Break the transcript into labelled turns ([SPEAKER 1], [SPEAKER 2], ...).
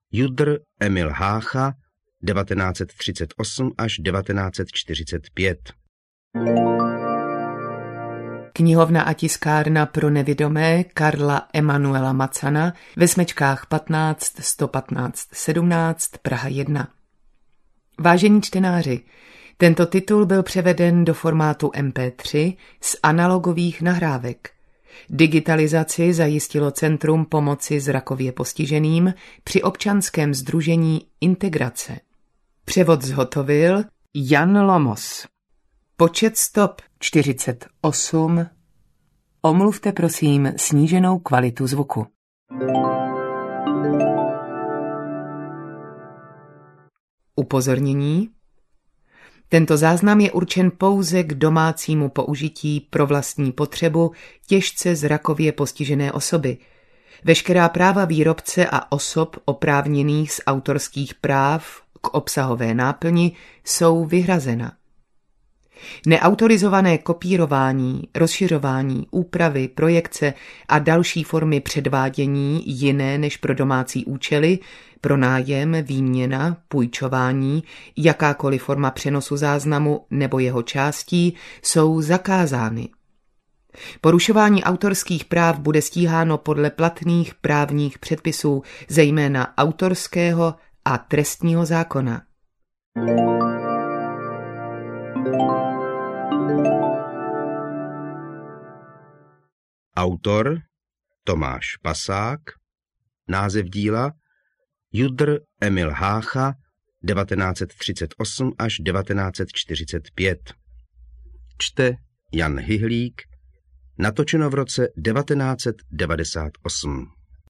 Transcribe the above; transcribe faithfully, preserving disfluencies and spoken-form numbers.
[SPEAKER 1] Judr Emil Hácha devatenáct set třicet osm až devatenáct set čtyřicet pět.
[SPEAKER 2] Knihovna a tiskárna pro nevidomé Karla Emanuela Macana ve Smečkách patnáct sto patnáct sedmnáct Praha jedna. Vážení čtenáři, tento titul byl převeden do formátu em pé tři z analogových nahrávek. Digitalizaci zajistilo Centrum pomoci zrakově postiženým při občanském sdružení Integrace. Převod zhotovil Jan Lomos. Počet stop čtyřicet osm. Omluvte prosím sníženou kvalitu zvuku. Upozornění. Tento záznam je určen pouze k domácímu použití pro vlastní potřebu těžce zrakově postižené osoby. Veškerá práva výrobce a osob oprávněných z autorských práv k obsahové náplni jsou vyhrazena. Neautorizované kopírování, rozšiřování, úpravy, projekce a další formy předvádění jiné než pro domácí účely, pronájem, výměna, půjčování, jakákoliv forma přenosu záznamu nebo jeho částí jsou zakázány. Porušování autorských práv bude stíháno podle platných právních předpisů, zejména autorského a trestního zákona.
[SPEAKER 1] Autor Tomáš Pasák. Název díla Judr Emil Hácha devatenáct set třicet osm až devatenáct set čtyřicet pět. Čte Jan Hyhlík. Natočeno v roce devatenáct set devadesát osm.